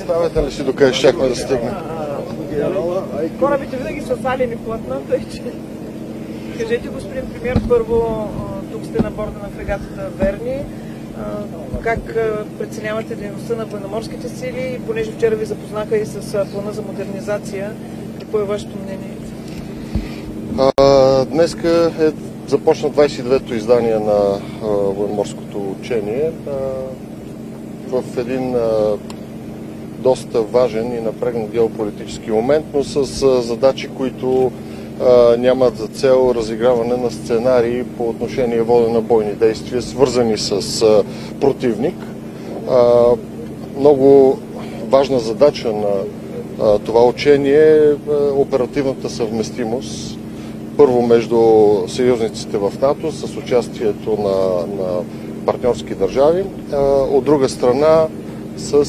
Представете ли си докъде щяхме да стигнем? Корабите винаги са свалени в платна, тъй че... Кажете, господин премиер, първо, тук сте на борда на фрегатата Верни. Как преценявате дейността на военноморските сили? Понеже вчера ви запознаха и с плана за модернизация, какво е вашето мнение? Днеска започна 29-то издание на военноморското учение в един доста важен и напрегнат геополитически момент, но с задачи, които нямат за цел разиграване на сценарии по отношение водене на бойни действия, свързани с противник. Много важна задача на това учение е оперативната съвместимост. Първо между съюзниците в НАТО с участието на партньорски държави, от друга страна с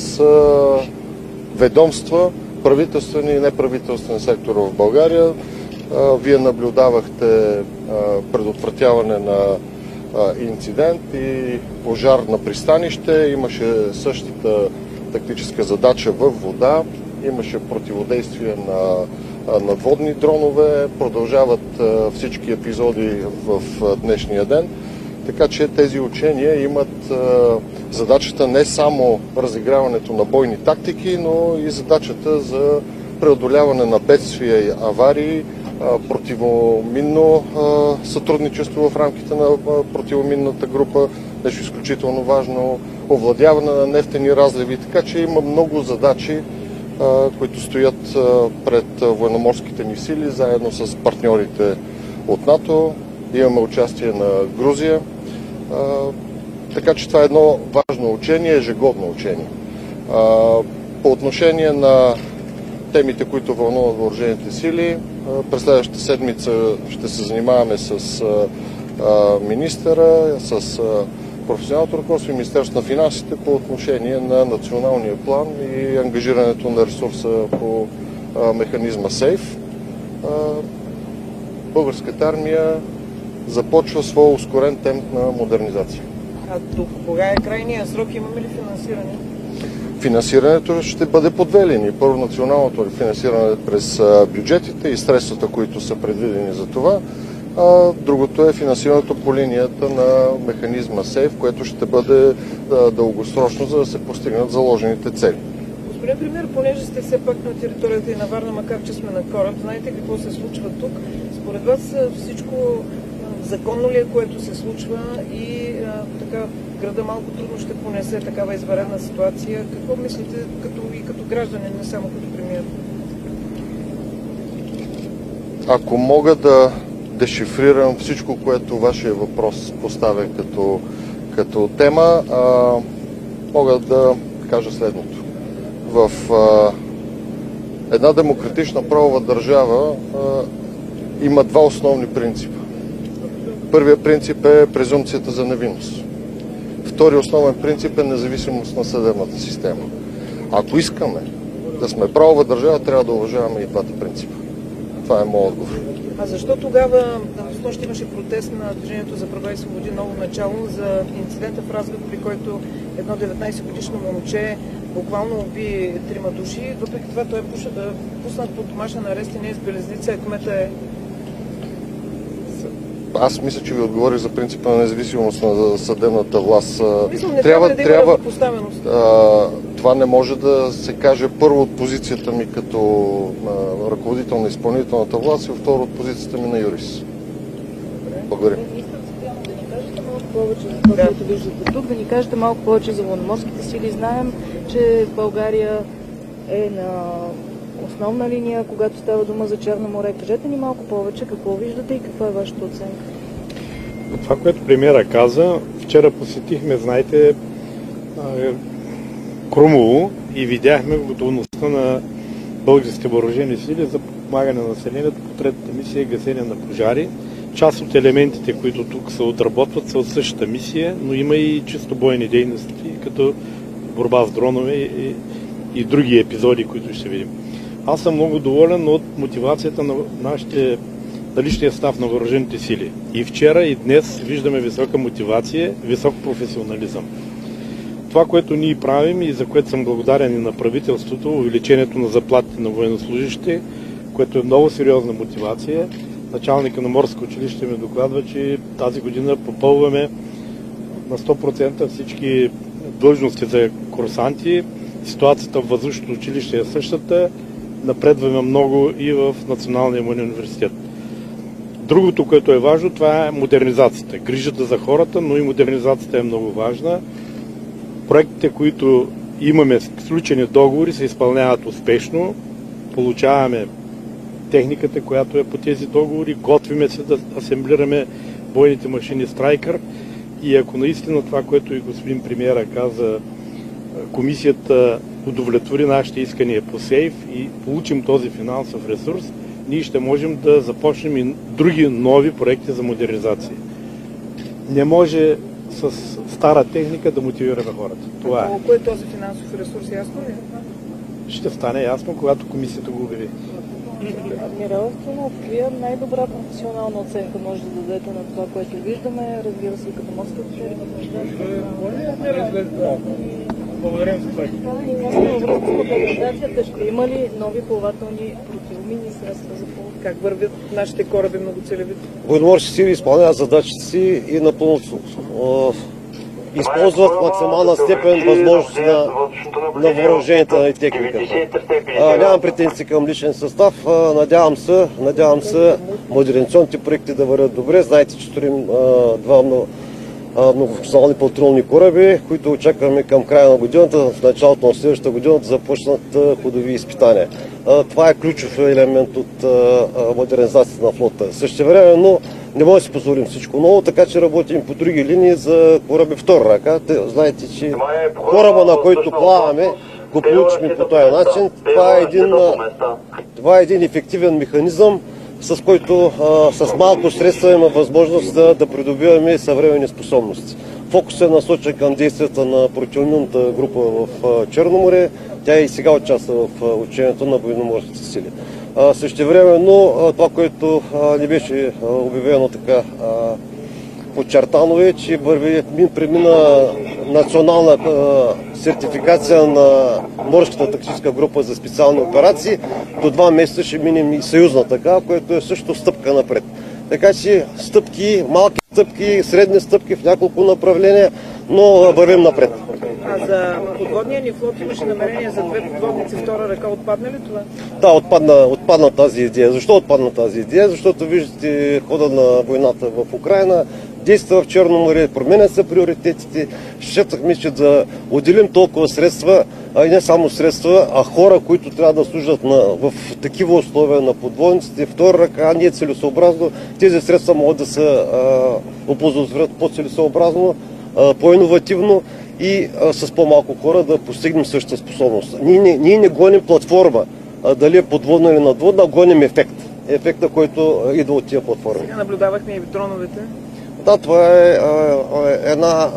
ведомства, правителствени и неправителствен сектор в България. Вие наблюдавахте предотвратяване на инцидент и пожар на пристанище. Имаше същата тактическа задача във вода. Имаше противодействие на надводни дронове. Продължават всички епизоди в днешния ден. Така че тези учения имат задачата не само разиграването на бойни тактики, но и задачата за преодоляване на бедствия и аварии, противоминно сътрудничество в рамките на противоминната група, нещо изключително важно, овладяване на нефтени разливи, така че има много задачи, които стоят пред военноморските ни сили, заедно с партньорите от НАТО. Имаме участие на Грузия, така че това е едно важно учение, ежегодно учение. По отношение на темите, които вълнуват въоръжените сили, през следващата седмица ще се занимаваме с министъра, с професионалното ръководство и Министерството на финансите по отношение на националния план и ангажирането на ресурса по механизма СЕЙФ. Българската армия започва своя ускорен темп на модернизация. А до кога е крайният срок? Имаме ли финансиране? Финансирането ще бъде по две линии. Първо националното финансиране през бюджетите и средствата, които са предвидени за това. Другото е финансирането по линията на механизма СЕЙФ, което ще бъде дългосрочно, за да се постигнат заложените цели. Господин премиер, понеже сте все пак на територията и на Варна, макар че сме на кораб, знаете какво се случва тук. Според вас всичко законно ли е, което се случва и така града малко трудно ще понесе такава извънредна ситуация? Какво мислите като гражданин, не само като премиер? Ако мога да дешифрирам всичко, което вашия въпрос поставя като тема, мога да кажа следното. В една демократична правова държава има два основни принципа. Първият принцип е презумпцията за невинност. Вторият основен принцип е независимост на съдебната система. Ако искаме да сме правова държава, трябва да уважаваме и двата принципа. Това е моят отговор. А защо тогава, снощи имаше протест на Движението за права и свободи ново начало за инцидента в Разград, при който едно 19-годишно момче буквално уби 3 души. Въпреки това той е пуснат под домашен арест и не е с белезница, а кмета е... Аз мисля, че ви отговорих за принципа на независимост на съдебната власт. Мисля, не трябва да има равнопоставеност. Това не може да се каже първо от позицията ми като ръководител на изпълнителната власт и второ от позицията ми на юрист. Благодаря. Повече за това, което виждате тук, да ни кажете малко повече за военноморските сили. Знаем, че България е на основна линия, когато става дума за Черно море. Кажете ни малко повече какво виждате и каква е вашата оценка. Това, което премиера каза, вчера посетихме, знаете, Крумово и видяхме готовността на българските въоръжени сили за подпомагане на населението по третата мисия гасене на пожари. Част от елементите, които тук се отработват, са от същата мисия, но има и чисто бойни дейности, като борба с дронове и други епизоди, които ще видим. Аз съм много доволен от мотивацията на личния състав на въоръжените сили. И вчера, и днес виждаме висока мотивация, висок професионализъм. Това, което ние правим и за което съм благодарен и на правителството, увеличението на заплатите на военнослужащите, което е много сериозна мотивация. Началника на морско училище ми докладва, че тази година попълваме на 100% всички длъжности за курсанти. Ситуацията в въздушното училище е същата. Напредваме много и в Националния военен университет. Другото, което е важно, това е модернизацията. Грижата за хората, но и модернизацията е много важна. Проектите, които имаме сключени договори, се изпълняват успешно. Получаваме техниката, която е по тези договори. Готвиме се да асемблираме бойните машини Страйкър. И ако наистина това, което и господин премиера каза, комисията удовлетвори нашите искания по СЕЙФ и получим този финансов ресурс, ние ще можем да започнем и други нови проекти за модернизация. Не може с стара техника да мотивираме хората. Това е. Колко е този финансов ресурс, ясно ли? Ще стане ясно, когато комисията го обяви. Адмирал Ефтимов, каква най-добра професионална оценка може да дадете на това, което виждаме, разбира се, и като морски офицери? Благодарим за това. Модернизацията ще има ли нови плавателни противоминни средства за ползване? Как вървят нашите кораби многоцелевите? Военноморски сили изпълняват задачите си и напълно използват в максимална степен възможности на въоръженията и техниката. Нямам претенции към личен състав. Надявам се модернизационните проекти да вървят добре. Знаете, че строим два многофункционални патрулни кораби, които очакваме към края на годината, в началото на следващата година да започнат ходови изпитания. Това е ключов елемент от модернизацията на флота. Същевременно не може да си позволим всичко ново, така че работим по други линии за кораби втора ръка. Знаете, че кораба, на който плаваме, го получихме по този начин. Това е един ефективен механизъм, с който с малко средства има възможност да придобиваме съвременни способности. Фокусът е насочен към действията на противоминната група в Черно море. Тя и сега участва в учението на военноморските сили. Същевременно това, което не беше обявено така подчертано е, че премина национална сертификация на морската тактическа група за специални операции. До 2 месеца ще минем и съюзна така, което е също стъпка напред. Така че стъпки, малки стъпки, средни стъпки в няколко направления, но вървим напред. А за подводния ни флот имаше намерение за 2 подводници втора ръка. Отпадна ли това? Да, отпадна тази идея. Защо отпадна тази идея? Защото виждате хода на войната в Украйна, действа в Черно море, променят се приоритетите. Счетахме, че да отделим толкова средства, а и не само средства, а хора, които трябва да служат в такива условия на подводниците, втора ръка, не е целесообразно. Тези средства могат да се оползотворят по-целесообразно, по-инновативно и с по-малко хора да постигнем същата способност. Ние не гоним платформа, дали е подводна или надводна, а гоним ефект. Ефекта, който идва от тия платформи. Сега наблюдавахме и дроновете. Да, това е една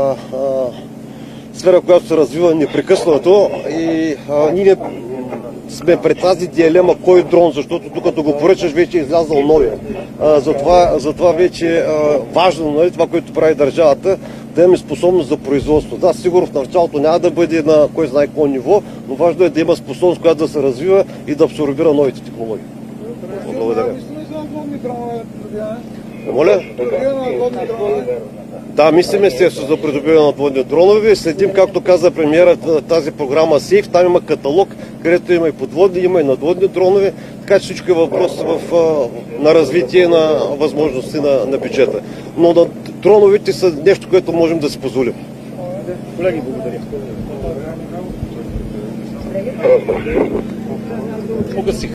сфера, която се развива непрекъснато и ние сме пред тази дилема кой дрон, защото тук като го поръчаш вече е излязъл новия. Затова вече е важно, нали, това, което прави държавата, да имаме способност за производство. Да, сигурно в началото няма да бъде на кой знае какво ниво, но важно е да има способност, която да се развива и да абсорбира новите технологии. Благодаря. Моля? Да, мислим естествено за придобиване на надводни дронове. Следим, както каза премиерът, тази програма СЕЙФ. Там има каталог, където има и подводни, има и надводни дронове. Така че всичко е въпрос на развитие на възможности на бюджета. Но дроновете са нещо, което можем да си позволим. Колеги, благодаря.